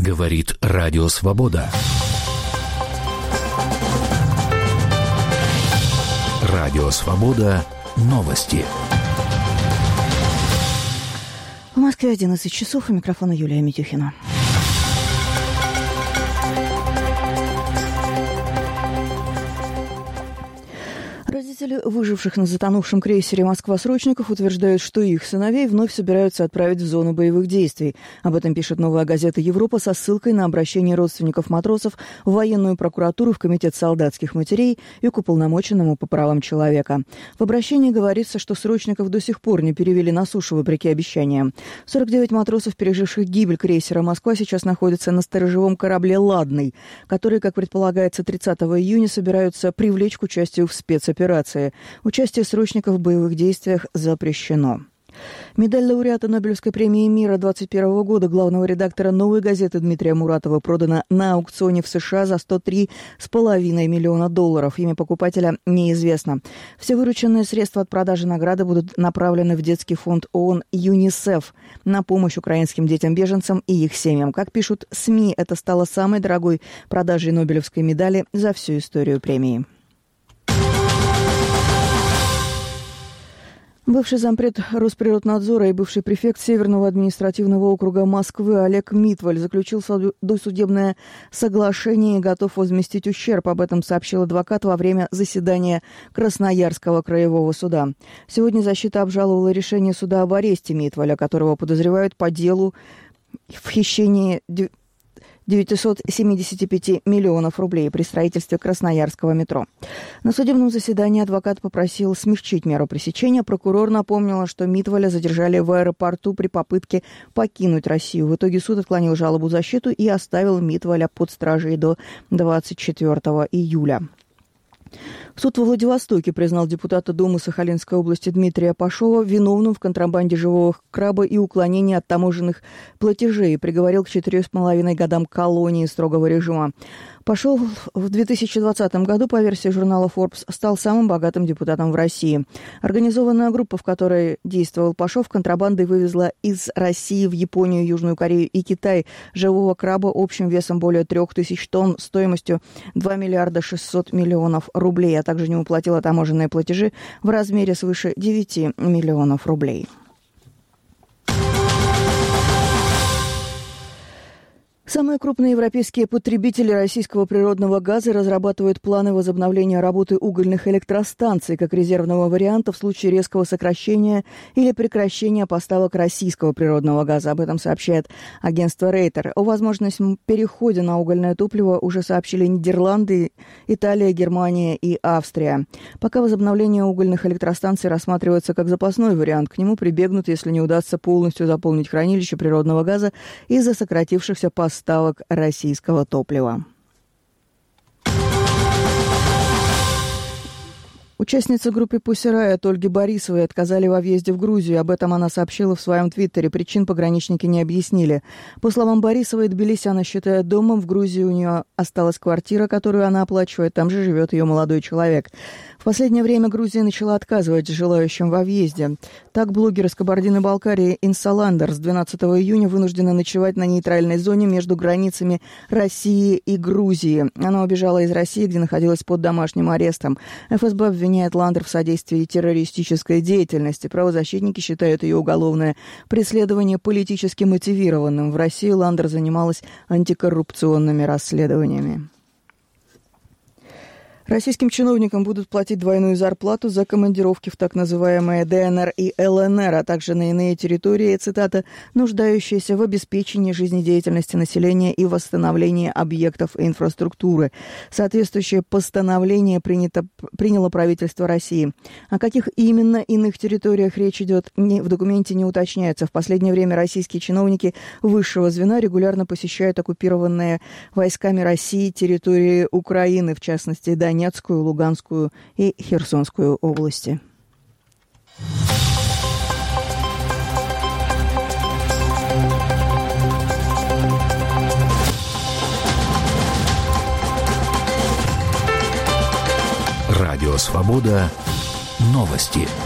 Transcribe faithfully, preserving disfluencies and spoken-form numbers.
Говорит Радио Свобода. Радио Свобода. Новости. В Москве одиннадцать часов. У микрофона Юлия Митюхина. Родители выживших на затонувшем крейсере «Москва-срочников» утверждают, что их сыновей вновь собираются отправить в зону боевых действий. Об этом пишет «Новая газета Европа» со ссылкой на обращение родственников матросов в военную прокуратуру, в Комитет солдатских матерей и к уполномоченному по правам человека. В обращении говорится, что срочников до сих пор не перевели на сушу, вопреки обещаниям. сорок девять матросов, переживших гибель крейсера «Москва», сейчас находятся на сторожевом корабле «Ладный», который, как предполагается, тридцатого июня собираются привлечь к участию в спецоперации. Участие срочников в боевых действиях запрещено. Медаль лауреата Нобелевской премии мира двадцать первого года главного редактора «Новой газеты» Дмитрия Муратова продана на аукционе в США за сто три с половиной миллиона долларов. Имя покупателя неизвестно. Все вырученные средства от продажи награды будут направлены в детский фонд ООН ЮНИСЕФ на помощь украинским детям-беженцам и их семьям. Как пишут СМИ, это стало самой дорогой продажей Нобелевской медали за всю историю премии. Бывший зампред Росприроднадзора и бывший префект Северного административного округа Москвы Олег Митваль заключил досудебное соглашение и готов возместить ущерб. Об этом сообщил адвокат во время заседания Красноярского краевого суда. Сегодня защита обжаловала решение суда об аресте Митваля, которого подозревают по делу в хищении девятьсот семьдесят пять миллионов рублей при строительстве Красноярского метро. На судебном заседании адвокат попросил смягчить меру пресечения. Прокурор напомнила, что Митваля задержали в аэропорту при попытке покинуть Россию. В итоге суд отклонил жалобу защиты и оставил Митваля под стражей до двадцать четвёртого июля. Суд во Владивостоке признал депутата Думы Сахалинской области Дмитрия Пашова виновным в контрабанде живого краба и уклонении от таможенных платежей и приговорил к четырем с половиной годам колонии строгого режима. Пашов в две тысячи двадцатом году, по версии журнала Forbes, стал самым богатым депутатом в России. Организованная группа, в которой действовал Пашов, контрабандой вывезла из России в Японию, Южную Корею и Китай живого краба общим весом более трех тысяч тонн стоимостью два миллиарда шестьсот миллионов рублей, а также не уплатила таможенные платежи в размере свыше девяти миллионов рублей. Самые крупные европейские потребители российского природного газа разрабатывают планы возобновления работы угольных электростанций как резервного варианта в случае резкого сокращения или прекращения поставок российского природного газа. Об этом сообщает агентство Рейтер. О возможности перехода на угольное топливо уже сообщили Нидерланды, Италия, Германия и Австрия. Пока возобновление угольных электростанций рассматривается как запасной вариант. К нему прибегнут, если не удастся полностью заполнить хранилище природного газа из-за сократившихся поставок ставок российского топлива. Участницы группы Pussy Riot Ольги Борисовой отказали во въезде в Грузию. Об этом она сообщила в своем твиттере. Причин пограничники не объяснили. По словам Борисовой, Тбилиси она считает домом. В Грузии у нее осталась квартира, которую она оплачивает. Там же живет ее молодой человек. В последнее время Грузия начала отказывать желающим во въезде. Так, блогер из Кабардино-Балкарии Инсаландер с двенадцатого июня вынуждена ночевать на нейтральной зоне между границами России и Грузии. Она убежала из России, где находилась под домашним арестом. эф эс бэ обвиняет Ландер в содействии террористической деятельности. Правозащитники считают ее уголовное преследование политически мотивированным. В России Ландер занималась антикоррупционными расследованиями. Российским чиновникам будут платить двойную зарплату за командировки в так называемые дэ эн эр и эл эн эр, а также на иные территории, цитата, нуждающиеся в обеспечении жизнедеятельности населения и восстановлении объектов инфраструктуры. Соответствующее постановление принято, приняло правительство России. О каких именно иных территориях речь идет, не, в документе не уточняется. В последнее время российские чиновники высшего звена регулярно посещают оккупированные войсками России территории Украины, в частности, Донецкую, Донецкую, Луганскую и Херсонскую области. Радио «Свобода». Новости.